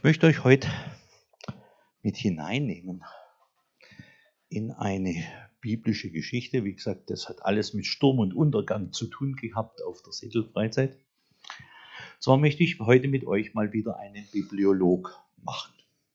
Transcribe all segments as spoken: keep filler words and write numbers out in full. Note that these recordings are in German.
möchte euch heute mit hineinnehmen in eine biblische Geschichte. Wie gesagt, das hat alles mit Sturm und Untergang zu tun gehabt auf der Segelfreizeit. Zwar möchte ich heute mit euch mal wieder einen Bibliolog machen.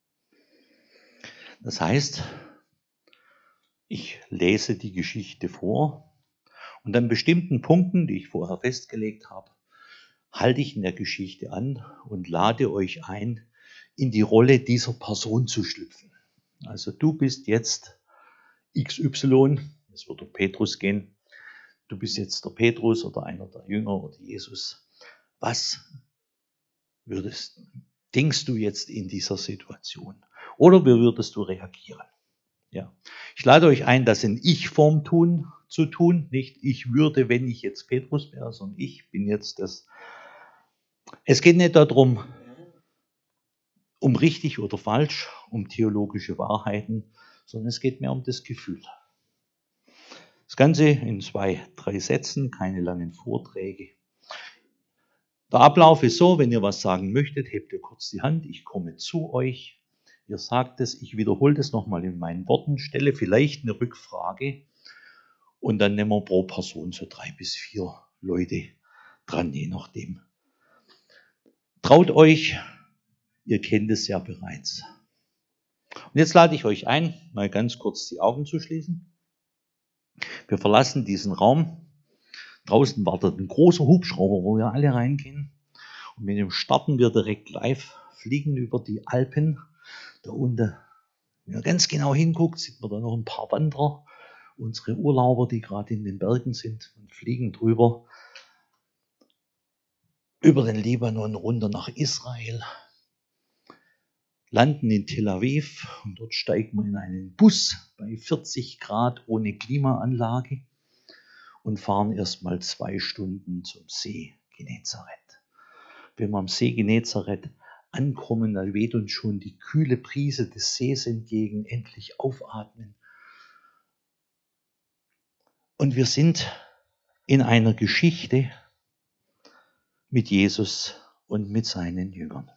Das heißt, ich lese die Geschichte vor und an bestimmten Punkten, die ich vorher festgelegt habe, halte ich in der Geschichte an und lade euch ein, in die Rolle dieser Person zu schlüpfen. Also du bist jetzt X Y, es wird um Petrus gehen, du bist jetzt der Petrus oder einer der Jünger oder Jesus. Was würdest, denkst du jetzt in dieser Situation? Oder wie würdest du reagieren? Ja. Ich lade euch ein, das in Ich-Form tun, zu tun. Nicht ich würde, wenn ich jetzt Petrus wäre, sondern ich bin jetzt das. Es geht nicht darum, um richtig oder falsch, um theologische Wahrheiten, sondern es geht mehr um das Gefühl. Das Ganze in zwei, drei Sätzen, keine langen Vorträge. Der Ablauf ist so, wenn ihr was sagen möchtet, hebt ihr kurz die Hand, ich komme zu euch. Ihr sagt es, ich wiederhole das nochmal in meinen Worten, stelle vielleicht eine Rückfrage und dann nehmen wir pro Person so drei bis vier Leute dran, je nachdem. Traut euch, ihr kennt es ja bereits. Und jetzt lade ich euch ein, mal ganz kurz die Augen zu schließen. Wir verlassen diesen Raum. Draußen wartet ein großer Hubschrauber, wo wir alle reingehen. Und mit dem starten wir direkt live, fliegen über die Alpen. Da unten, wenn man ganz genau hinguckt, sieht man da noch ein paar Wanderer, unsere Urlauber, die gerade in den Bergen sind und fliegen drüber. Über den Libanon runter nach Israel. Landen in Tel Aviv und dort steigen wir in einen Bus bei vierzig Grad ohne Klimaanlage und fahren erstmal zwei Stunden zum See Genezareth. Wenn wir am See Genezareth ankommen, dann weht uns schon die kühle Brise des Sees entgegen, endlich aufatmen. Und wir sind in einer Geschichte mit Jesus und mit seinen Jüngern.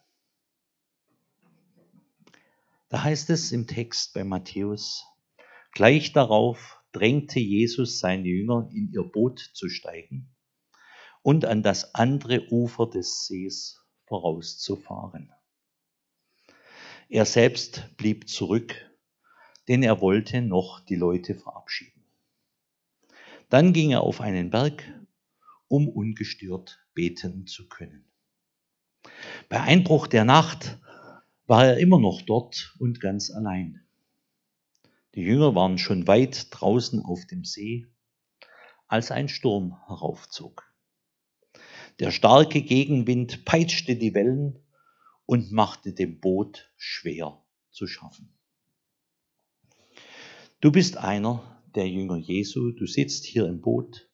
Da heißt es im Text bei Matthäus, gleich darauf drängte Jesus seine Jünger, in ihr Boot zu steigen und an das andere Ufer des Sees vorauszufahren. Er selbst blieb zurück, denn er wollte noch die Leute verabschieden. Dann ging er auf einen Berg, um ungestört beten zu können. Bei Einbruch der Nacht war er immer noch dort und ganz allein. Die Jünger waren schon weit draußen auf dem See, als ein Sturm heraufzog. Der starke Gegenwind peitschte die Wellen und machte dem Boot schwer zu schaffen. Du bist einer der Jünger Jesu, du sitzt hier im Boot.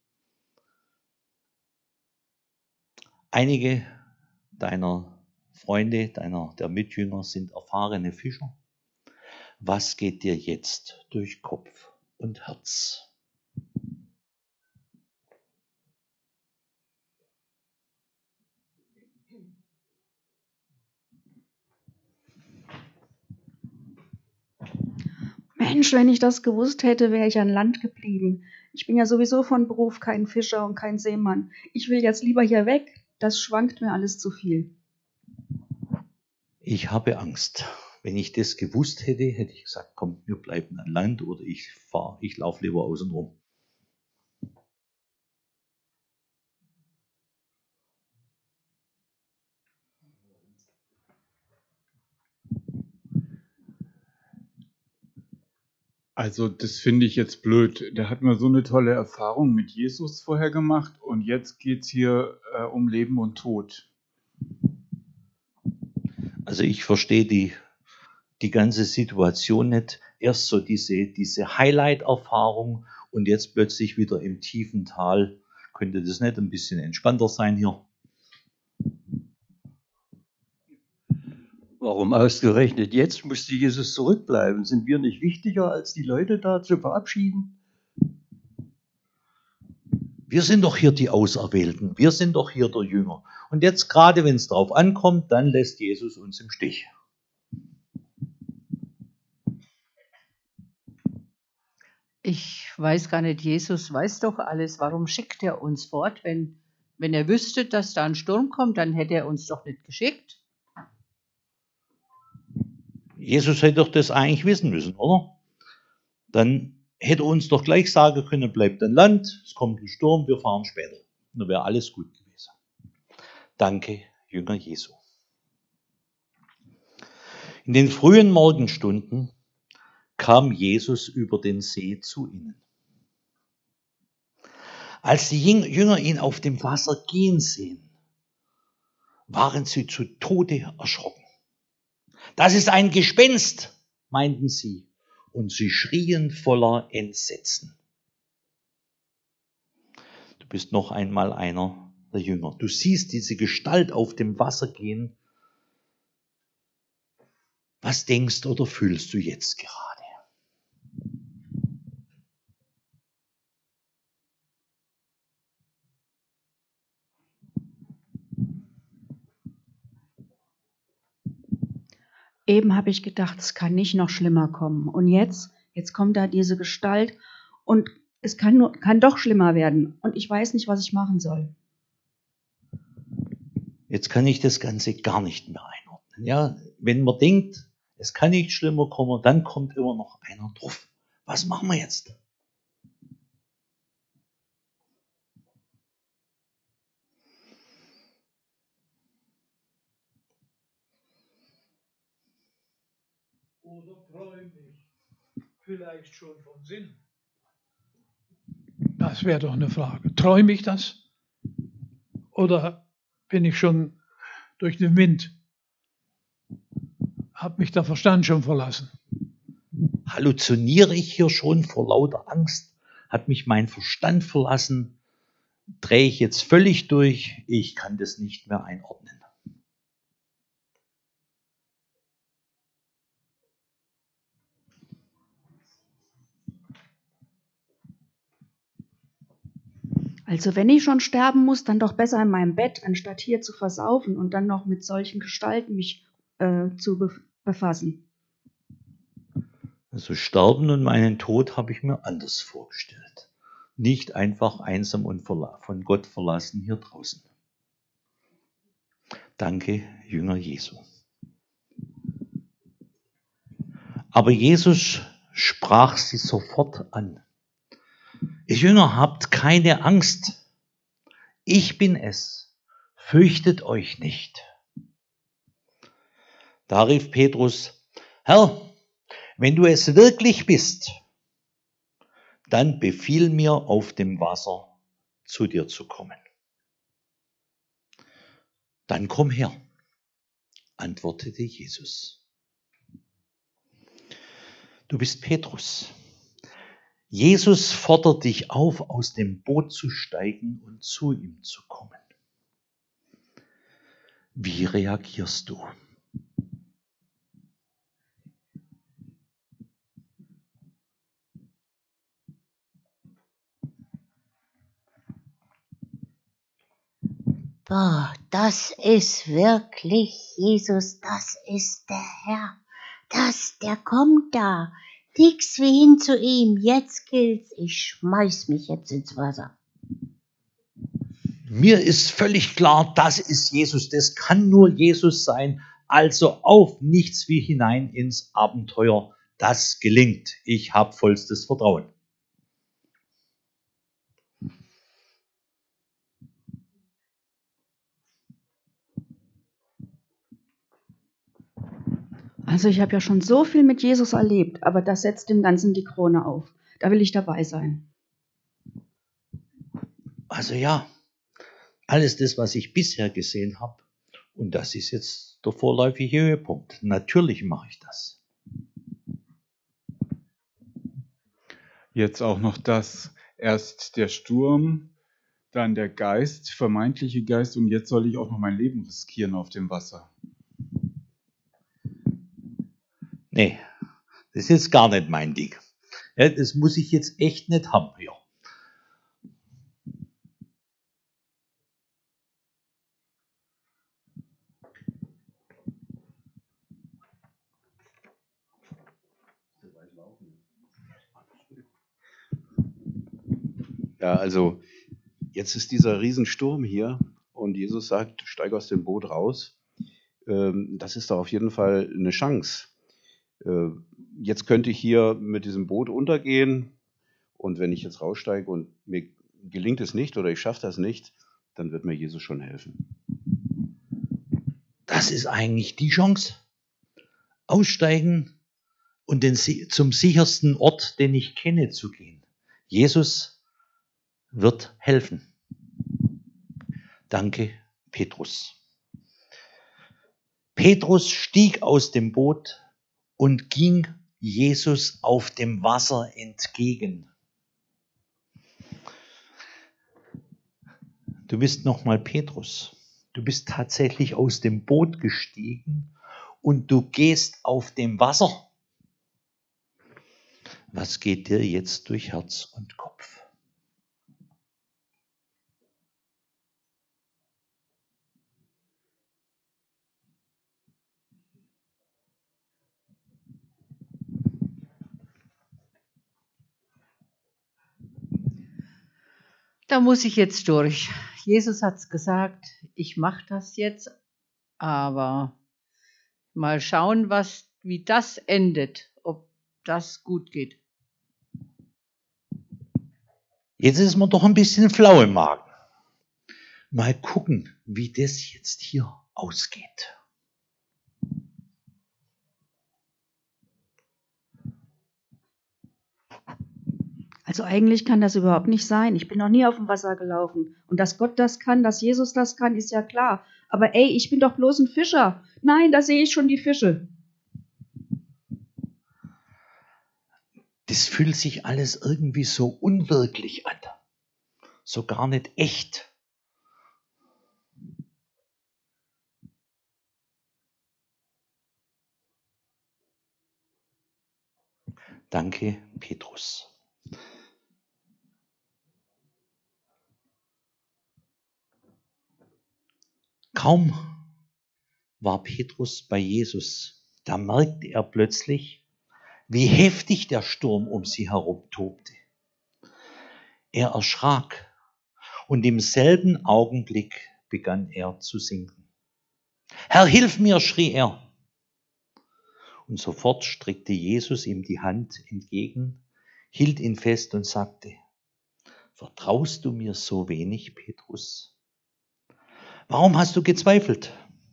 Einige deiner Freunde, deiner der Mitjünger sind erfahrene Fischer. Was geht dir jetzt durch Kopf und Herz? Mensch, wenn ich das gewusst hätte, wäre ich an Land geblieben. Ich bin ja sowieso von Beruf kein Fischer und kein Seemann. Ich will jetzt lieber hier weg. Das schwankt mir alles zu viel. Ich habe Angst. Wenn ich das gewusst hätte, hätte ich gesagt, komm, wir bleiben an Land oder ich fahre, ich laufe lieber außen rum. Also das finde ich jetzt blöd. Der hat mal so eine tolle Erfahrung mit Jesus vorher gemacht und jetzt geht es hier äh, um Leben und Tod. Also ich verstehe die, die ganze Situation nicht. Erst so diese, diese Highlight-Erfahrung und jetzt plötzlich wieder im tiefen Tal. Könnte das nicht ein bisschen entspannter sein hier? Warum ausgerechnet jetzt musste Jesus zurückbleiben? Sind wir nicht wichtiger, als die Leute da zu verabschieden? Wir sind doch hier die Auserwählten, wir sind doch hier der Jünger. Und jetzt gerade, wenn es drauf ankommt, dann lässt Jesus uns im Stich. Ich weiß gar nicht, Jesus weiß doch alles. Warum schickt er uns fort? Wenn, wenn er wüsste, dass da ein Sturm kommt, dann hätte er uns doch nicht geschickt. Jesus hätte doch das eigentlich wissen müssen, oder? Dann hätte er uns doch gleich sagen können, bleibt an Land, es kommt ein Sturm, wir fahren später. Dann wäre alles gut gewesen. Danke, Jünger Jesu. In den frühen Morgenstunden kam Jesus über den See zu ihnen. Als die Jünger ihn auf dem Wasser gehen sehen, waren sie zu Tode erschrocken. Das ist ein Gespenst, meinten sie, und sie schrien voller Entsetzen. Du bist noch einmal einer der Jünger. Du siehst diese Gestalt auf dem Wasser gehen. Was denkst oder fühlst du jetzt gerade? Eben habe ich gedacht, es kann nicht noch schlimmer kommen. Und jetzt, jetzt kommt da diese Gestalt und es kann, nur, kann doch schlimmer werden. Und ich weiß nicht, was ich machen soll. Jetzt kann ich das Ganze gar nicht mehr einordnen. Ja, wenn man denkt, es kann nicht schlimmer kommen, dann kommt immer noch einer drauf. Was machen wir jetzt? Oder träume ich vielleicht schon von Sinn? Das wäre doch eine Frage. Träume ich das? Oder bin ich schon durch den Wind? Hat mich der Verstand schon verlassen? Halluziniere ich hier schon vor lauter Angst? Hat mich mein Verstand verlassen? Drehe ich jetzt völlig durch? Ich kann das nicht mehr einordnen. Also wenn ich schon sterben muss, dann doch besser in meinem Bett, anstatt hier zu versaufen und dann noch mit solchen Gestalten mich äh, zu be- befassen. Also Sterben und meinen Tod habe ich mir anders vorgestellt. Nicht einfach einsam und verla- von Gott verlassen hier draußen. Danke, Jünger Jesu. Aber Jesus sprach sie sofort an. Ihr Jünger, habt keine Angst. Ich bin es. Fürchtet euch nicht. Da rief Petrus, Herr, wenn du es wirklich bist, dann befiehl mir, auf dem Wasser zu dir zu kommen. Dann komm her, antwortete Jesus. Du bist Petrus. Jesus fordert dich auf, aus dem Boot zu steigen und zu ihm zu kommen. Wie reagierst du? Boah, das ist wirklich Jesus, das ist der Herr. Das, der kommt da. Nix wie hin zu ihm. Jetzt gilt's. Ich schmeiß mich jetzt ins Wasser. Mir ist völlig klar, das ist Jesus, das kann nur Jesus sein. Also auf nichts wie hinein ins Abenteuer. Das gelingt. Ich habe vollstes Vertrauen. Also ich habe ja schon so viel mit Jesus erlebt, aber das setzt dem Ganzen die Krone auf. Da will ich dabei sein. Also ja, alles das, was ich bisher gesehen habe, und das ist jetzt der vorläufige Höhepunkt. Natürlich mache ich das. Jetzt auch noch das, erst der Sturm, dann der Geist, vermeintliche Geist, und jetzt soll ich auch noch mein Leben riskieren auf dem Wasser. Nee, das ist jetzt gar nicht mein Ding. Ja, das muss ich jetzt echt nicht haben hier. Ja, also jetzt ist dieser Riesensturm hier und Jesus sagt, steig aus dem Boot raus. Ähm, das ist doch auf jeden Fall eine Chance. Äh, jetzt könnte ich hier mit diesem Boot untergehen und wenn ich jetzt raussteige und mir gelingt es nicht oder ich schaffe das nicht, dann wird mir Jesus schon helfen. Das ist eigentlich die Chance. Aussteigen und den, zum sichersten Ort, den ich kenne, zu gehen. Jesus wird helfen. Danke, Petrus. Petrus stieg aus dem Boot und ging Jesus auf dem Wasser entgegen. Du bist nochmal Petrus. Du bist tatsächlich aus dem Boot gestiegen und du gehst auf dem Wasser. Was geht dir jetzt durch Herz und Kopf? Da muss ich jetzt durch. Jesus hat es gesagt, ich mache das jetzt, aber mal schauen, was, wie das endet, ob das gut geht. Jetzt ist man doch ein bisschen flau im Magen. Mal gucken, wie das jetzt hier ausgeht. Also eigentlich kann das überhaupt nicht sein. Ich bin noch nie auf dem Wasser gelaufen. Und dass Gott das kann, dass Jesus das kann, ist ja klar. Aber ey, ich bin doch bloß ein Fischer. Nein, da sehe ich schon die Fische. Das fühlt sich alles irgendwie so unwirklich an. So gar nicht echt. Danke, Petrus. Kaum war Petrus bei Jesus, da merkte er plötzlich, wie heftig der Sturm um sie herum tobte. Er erschrak und im selben Augenblick begann er zu sinken. Herr, hilf mir, schrie er. Und sofort streckte Jesus ihm die Hand entgegen, hielt ihn fest und sagte, vertraust du mir so wenig, Petrus? Warum hast du gezweifelt?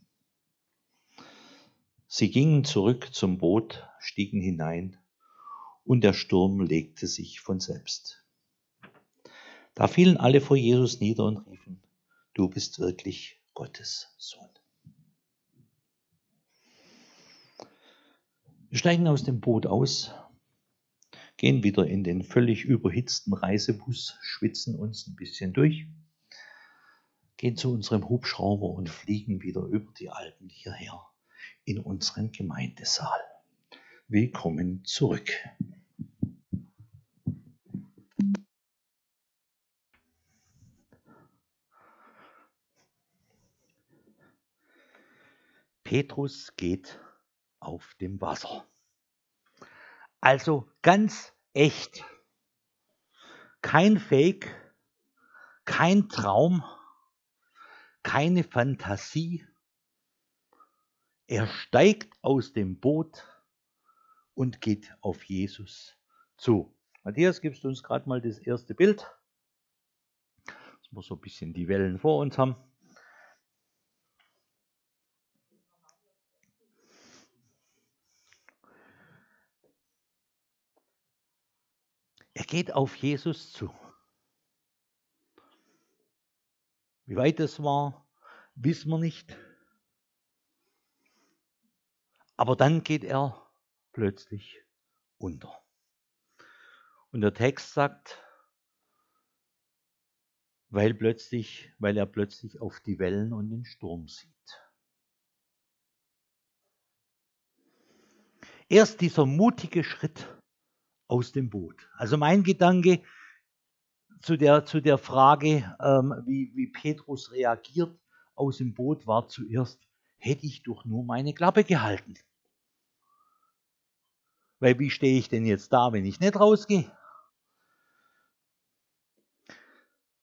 Sie gingen zurück zum Boot, stiegen hinein und der Sturm legte sich von selbst. Da fielen alle vor Jesus nieder und riefen, du bist wirklich Gottes Sohn. Wir steigen aus dem Boot aus, gehen wieder in den völlig überhitzten Reisebus, schwitzen uns ein bisschen durch, gehen zu unserem Hubschrauber und fliegen wieder über die Alpen hierher in unseren Gemeindesaal. Willkommen zurück. Petrus geht auf dem Wasser. Also ganz echt. Kein Fake, kein Traum, keine Fantasie. Er steigt aus dem Boot und geht auf Jesus zu. Matthias, gibst du uns gerade mal das erste Bild? Dass wir so ein bisschen die Wellen vor uns haben. Er geht auf Jesus zu. Wie weit es war, wissen wir nicht. Aber dann geht er plötzlich unter. Und der Text sagt, weil, plötzlich, weil er plötzlich auf die Wellen und den Sturm sieht. Erst dieser mutige Schritt aus dem Boot. Also mein Gedanke zu der, zu der Frage, ähm, wie, wie Petrus reagiert aus dem Boot, war zuerst, hätte ich doch nur meine Klappe gehalten. Weil wie stehe ich denn jetzt da, wenn ich nicht rausgehe?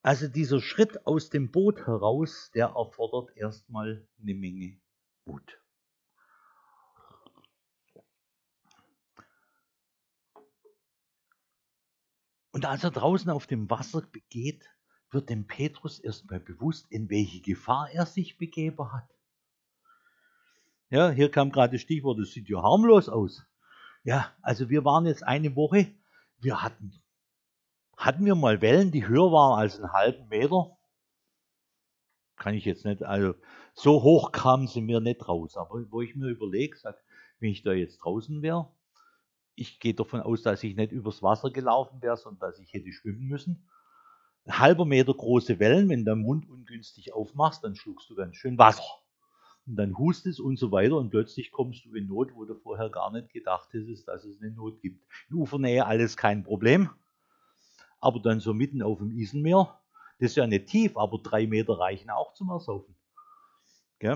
Also dieser Schritt aus dem Boot heraus, der erfordert erstmal eine Menge Mut. Und als er draußen auf dem Wasser begeht, wird dem Petrus erstmal bewusst, in welche Gefahr er sich begeben hat. Ja, hier kam gerade das Stichwort, das sieht ja harmlos aus. Ja, also wir waren jetzt eine Woche, wir hatten, hatten wir mal Wellen, die höher waren als einen halben Meter. Kann ich jetzt nicht, also so hoch kamen sie mir nicht raus. Aber wo ich mir überlege, sag, wenn ich da jetzt draußen wäre, ich gehe davon aus, dass ich nicht übers Wasser gelaufen wäre, sondern dass ich hätte schwimmen müssen. Ein halber Meter große Wellen, wenn du den Mund ungünstig aufmachst, dann schluckst du ganz schön Wasser. Und dann hustest und so weiter und plötzlich kommst du in Not, wo du vorher gar nicht gedacht hättest, dass es eine Not gibt. In Ufernähe alles kein Problem, aber dann so mitten auf dem Iselmeer, das ist ja nicht tief, aber drei Meter reichen auch zum Ersaufen. Gell?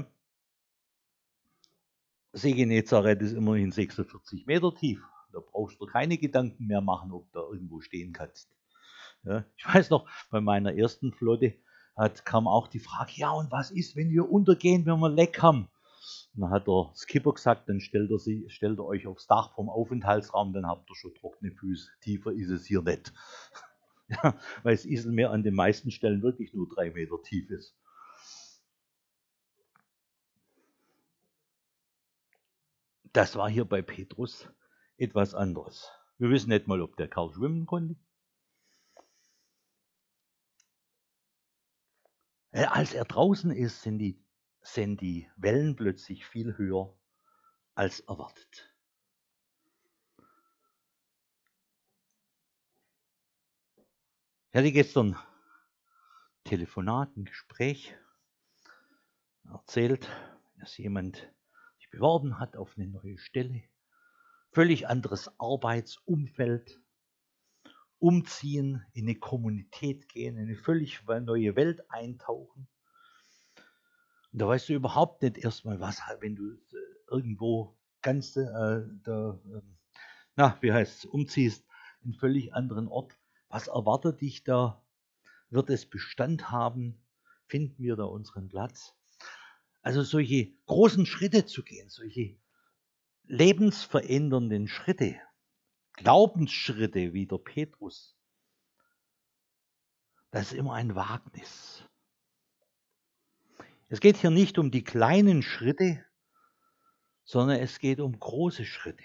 See Genezareth ist immerhin sechsundvierzig Meter tief. Da brauchst du keine Gedanken mehr machen, ob du irgendwo stehen kannst. Ja, ich weiß noch, bei meiner ersten Flotte hat, kam auch die Frage, ja und was ist, wenn wir untergehen, wenn wir Leck haben? Und dann hat der Skipper gesagt, dann stellt er, sie, stellt er euch aufs Dach vom Aufenthaltsraum, dann habt ihr schon trockene Füße. Tiefer ist es hier nicht. Ja, weil das Iselmeer an den meisten Stellen wirklich nur drei Meter tief ist. Das war hier bei Petrus etwas anderes. Wir wissen nicht mal, ob der Kerl schwimmen konnte. Als er draußen ist, sind die, sind die Wellen plötzlich viel höher als erwartet. Ich hatte gestern ein Telefonat, ein Gespräch erzählt, dass jemand sich beworben hat auf eine neue Stelle. Völlig anderes Arbeitsumfeld. Umziehen, in eine Kommunität gehen, in eine völlig neue Welt eintauchen. Und da weißt du überhaupt nicht erstmal, was, wenn du irgendwo ganz, äh, da, äh, na, wie heißt es, umziehst, in einen völlig anderen Ort. Was erwartet dich da? Wird es Bestand haben? Finden wir da unseren Platz? Also solche großen Schritte zu gehen, solche lebensverändernden Schritte, Glaubensschritte wie der Petrus, das ist immer ein Wagnis. Es geht hier nicht um die kleinen Schritte, sondern es geht um große Schritte,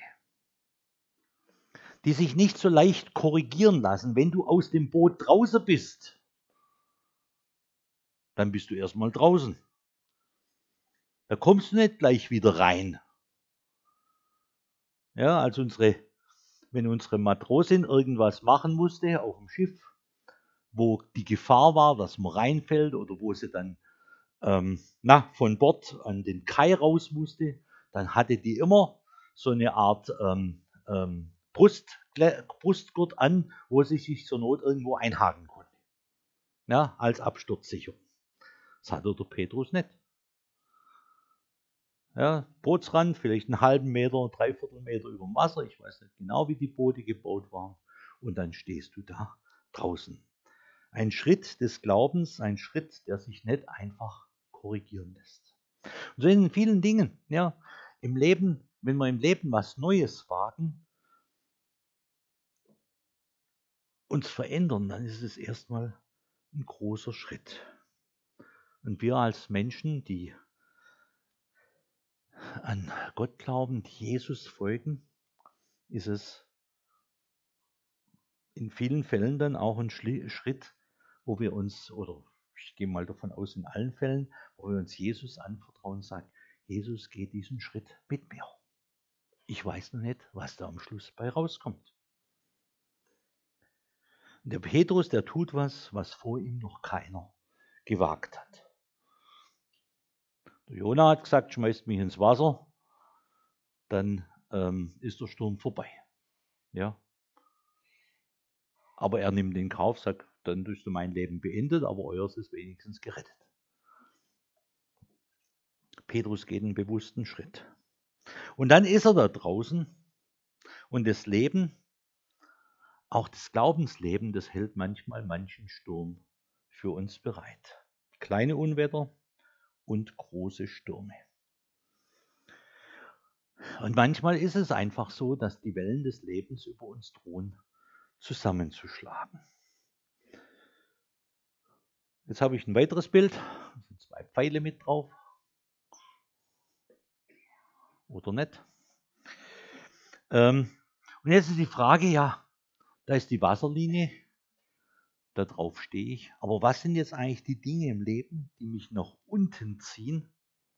die sich nicht so leicht korrigieren lassen. Wenn du aus dem Boot draußen bist, dann bist du erstmal draußen. Da kommst du nicht gleich wieder rein. Ja, als unsere, wenn unsere Matrosin irgendwas machen musste auf dem Schiff, wo die Gefahr war, dass man reinfällt oder wo sie dann ähm, na, von Bord an den Kai raus musste, dann hatte die immer so eine Art ähm, ähm, Brust, Brustgurt an, wo sie sich zur Not irgendwo einhaken konnte. Ja, als Absturzsicherung. Das hatte der Petrus nicht. Ja, Bootsrand, vielleicht einen halben Meter, dreiviertel Meter über dem Wasser. Ich weiß nicht genau, wie die Boote gebaut waren. Und dann stehst du da draußen. Ein Schritt des Glaubens, ein Schritt, der sich nicht einfach korrigieren lässt. Und so in vielen Dingen, ja, im Leben, wenn wir im Leben was Neues wagen, uns verändern, dann ist es erstmal ein großer Schritt. Und wir als Menschen, die an Gott glauben, die Jesus folgen, ist es in vielen Fällen dann auch ein Schritt, wo wir uns, oder ich gehe mal davon aus, in allen Fällen, wo wir uns Jesus anvertrauen und sagen, Jesus, geh diesen Schritt mit mir. Ich weiß noch nicht, was da am Schluss bei rauskommt. Und der Petrus, der tut was, was vor ihm noch keiner gewagt hat. Der Jona hat gesagt, schmeißt mich ins Wasser, dann ähm, ist der Sturm vorbei. Ja. Aber er nimmt den Kauf, sagt, dann ist mein Leben beendet, aber euers ist wenigstens gerettet. Petrus geht einen bewussten Schritt. Und dann ist er da draußen und das Leben, auch das Glaubensleben, das hält manchmal manchen Sturm für uns bereit. Kleine Unwetter und große Stürme. Und manchmal ist es einfach so, dass die Wellen des Lebens über uns drohen, zusammenzuschlagen. Jetzt habe ich ein weiteres Bild. Da sind zwei Pfeile mit drauf. Oder nicht? Ähm, und jetzt ist die Frage, ja, da ist die Wasserlinie, da drauf stehe ich. Aber was sind jetzt eigentlich die Dinge im Leben, die mich nach unten ziehen?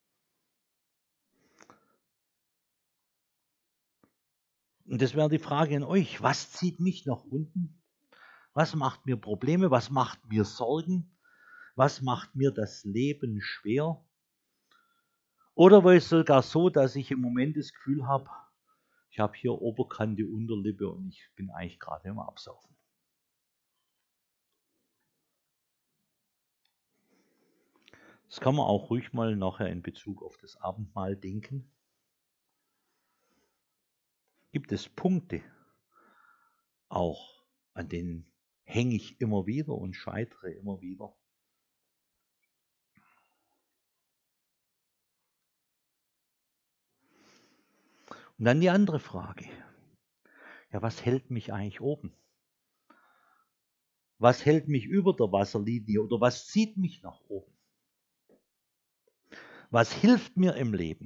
Und das wäre die Frage an euch. Was zieht mich nach unten? Was macht mir Probleme? Was macht mir Sorgen? Was macht mir das Leben schwer? Oder war es sogar so, dass ich im Moment das Gefühl habe, ich habe hier Oberkante, Unterlippe und ich bin eigentlich gerade im Absaufen. Das kann man auch ruhig mal nachher in Bezug auf das Abendmahl denken. Gibt es Punkte, auch an denen hänge ich immer wieder und scheitere immer wieder? Und dann die andere Frage. Ja, was hält mich eigentlich oben? Was hält mich über der Wasserlinie oder was zieht mich nach oben? Was hilft mir im Leben,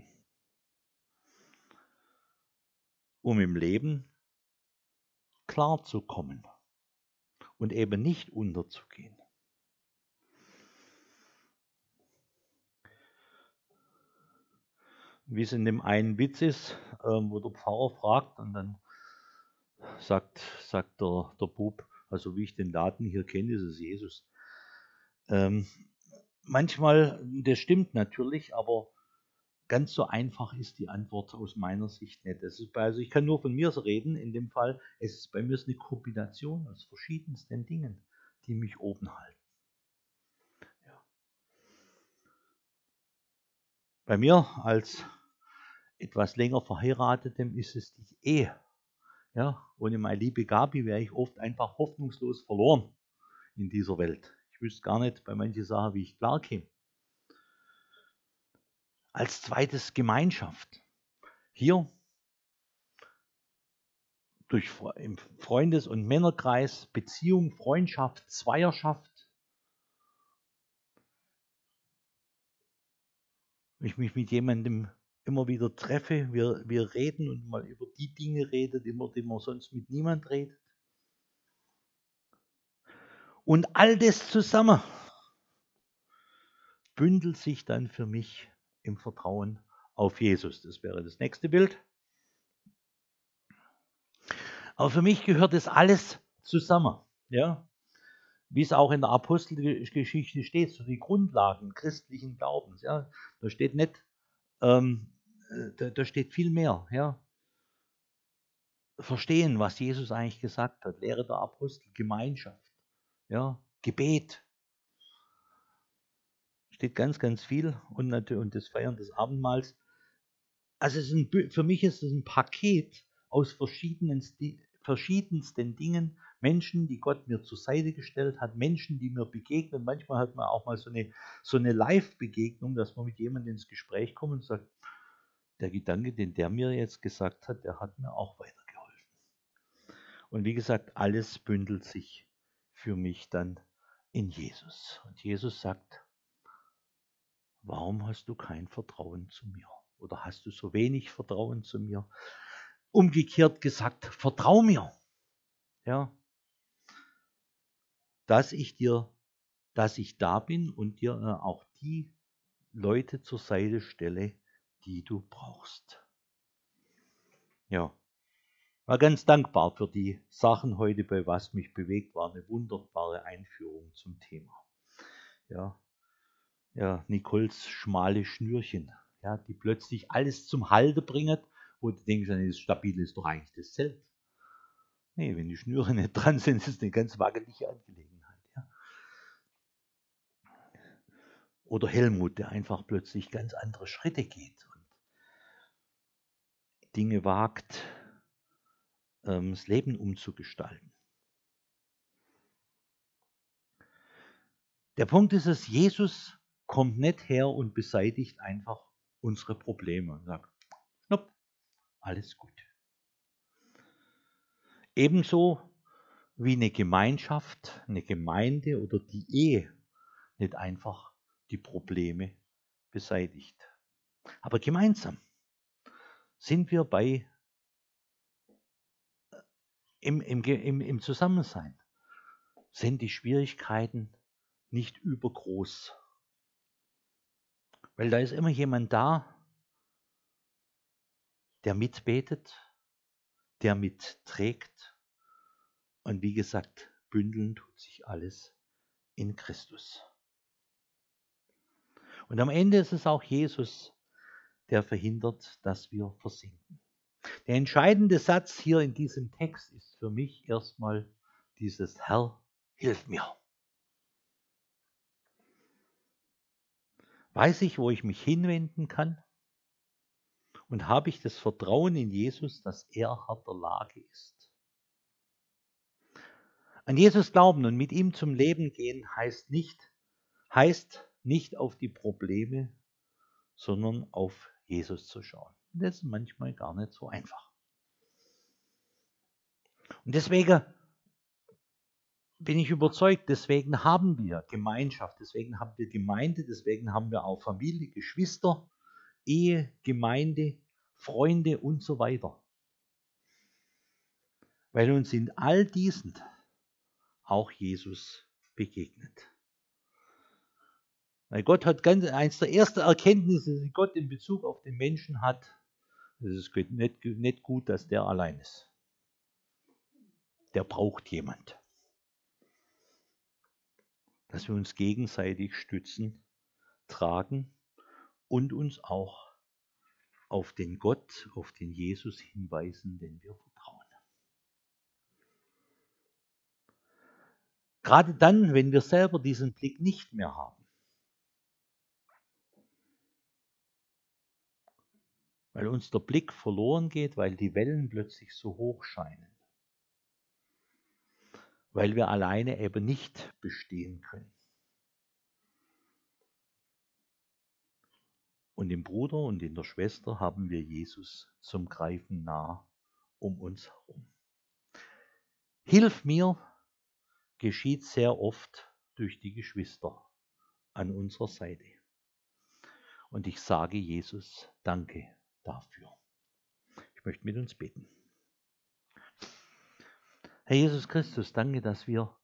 um im Leben klarzukommen und eben nicht unterzugehen? Wie es in dem einen Witz ist, ähm, wo der Pfarrer fragt und dann sagt, sagt der, der Bub, also wie ich den Laden hier kenne, ist es Jesus. Ähm, manchmal, das stimmt natürlich, aber ganz so einfach ist die Antwort aus meiner Sicht nicht. Das ist bei, also ich kann nur von mir reden, in dem Fall, es ist bei mir ist eine Kombination aus verschiedensten Dingen, die mich oben halten. Ja. Bei mir als etwas länger Verheiratetem ist es die Ehe. Ja, ohne meine liebe Gabi wäre ich oft einfach hoffnungslos verloren in dieser Welt. Ich wüsste gar nicht bei manchen Sachen, wie ich klarkäme. Als zweites Gemeinschaft. Hier durch im Freundes- und Männerkreis, Beziehung, Freundschaft, Zweierschaft. Wenn ich mich mit jemandem immer wieder treffe, wir, wir reden und mal über die Dinge redet, immer, die man sonst mit niemand redet. Und all das zusammen bündelt sich dann für mich im Vertrauen auf Jesus. Das wäre das nächste Bild. Aber für mich gehört das alles zusammen. Ja? Wie es auch in der Apostelgeschichte steht, so die Grundlagen christlichen Glaubens. Ja? Da steht nicht, ähm, da, da steht viel mehr. Ja? Verstehen, was Jesus eigentlich gesagt hat. Lehre der Apostel, Gemeinschaft, ja? Gebet. Steht ganz, ganz viel. Und, und das Feiern des Abendmahls. Also es ist ein, für mich ist es ein Paket aus verschiedenen, verschiedensten Dingen. Menschen, die Gott mir zur Seite gestellt hat, Menschen, die mir begegnen. Manchmal hat man auch mal so eine, so eine Live-Begegnung, dass man mit jemandem ins Gespräch kommt und sagt, der Gedanke, den der mir jetzt gesagt hat, der hat mir auch weitergeholfen. Und wie gesagt, alles bündelt sich für mich dann in Jesus. Und Jesus sagt, warum hast du kein Vertrauen zu mir? Oder hast du so wenig Vertrauen zu mir? Umgekehrt gesagt, vertrau mir. Ja. Dass ich dir, dass ich da bin und dir äh, auch die Leute zur Seite stelle, die du brauchst. Ja. War ganz dankbar für die Sachen heute, bei was mich bewegt, war eine wunderbare Einführung zum Thema. Ja. Ja, Nicoles schmale Schnürchen, ja, die plötzlich alles zum Halten bringen, wo du denkst, das Stabile ist doch eigentlich das Zelt. Nee, wenn die Schnüre nicht dran sind, ist es eine ganz wackelige Angelegenheit. Ja. Oder Helmut, der einfach plötzlich ganz andere Schritte geht und Dinge wagt, ähm, das Leben umzugestalten. Der Punkt ist es, Jesus kommt nicht her und beseitigt einfach unsere Probleme und sagt, schnupp, alles gut. Ebenso wie eine Gemeinschaft, eine Gemeinde oder die Ehe nicht einfach die Probleme beseitigt. Aber gemeinsam sind wir bei im, im, im, im Zusammensein, sind die Schwierigkeiten nicht übergroß. Weil da ist immer jemand da, der mitbetet, der mitträgt. Und wie gesagt, bündeln tut sich alles in Christus. Und am Ende ist es auch Jesus, der verhindert, dass wir versinken. Der entscheidende Satz hier in diesem Text ist für mich erstmal dieses Herr, hilf mir. Weiß ich, wo ich mich hinwenden kann? Und habe ich das Vertrauen in Jesus, dass er Herr der Lage ist? An Jesus glauben und mit ihm zum Leben gehen heißt nicht, heißt nicht auf die Probleme, sondern auf Jesus zu schauen. Das ist manchmal gar nicht so einfach. Und deswegen bin ich überzeugt, deswegen haben wir Gemeinschaft, deswegen haben wir Gemeinde, deswegen haben wir auch Familie, Geschwister, Ehe, Gemeinde, Freunde und so weiter. Weil uns in all diesen auch Jesus begegnet. Weil Gott hat ganz, eins der ersten Erkenntnisse, die Gott in Bezug auf den Menschen hat, es ist nicht, nicht gut, dass der allein ist. Der braucht jemand. Dass wir uns gegenseitig stützen, tragen und uns auch auf den Gott, auf den Jesus hinweisen, den wir vertrauen. Gerade dann, wenn wir selber diesen Blick nicht mehr haben. Weil uns der Blick verloren geht, weil die Wellen plötzlich so hoch scheinen. Weil wir alleine eben nicht bestehen können. Und im Bruder und in der Schwester haben wir Jesus zum Greifen nah um uns herum. Hilf mir geschieht sehr oft durch die Geschwister an unserer Seite. Und ich sage Jesus, danke dafür. Ich möchte mit uns beten. Herr Jesus Christus, danke, dass wir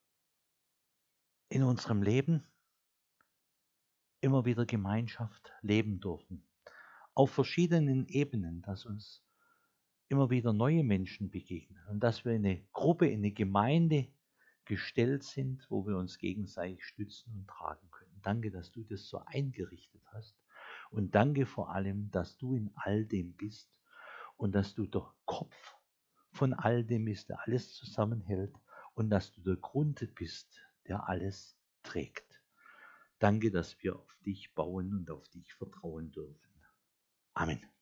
in unserem Leben immer wieder Gemeinschaft leben dürfen. Auf verschiedenen Ebenen, dass uns immer wieder neue Menschen begegnen und dass wir in eine Gruppe, in eine Gemeinde gestellt sind, wo wir uns gegenseitig stützen und tragen können. Danke, dass du das so eingerichtet hast und danke vor allem, dass du in all dem bist und dass du der Kopf von all dem bist, der alles zusammenhält und dass du der Grund bist, der alles trägt. Danke, dass wir auf dich bauen und auf dich vertrauen dürfen. Amen.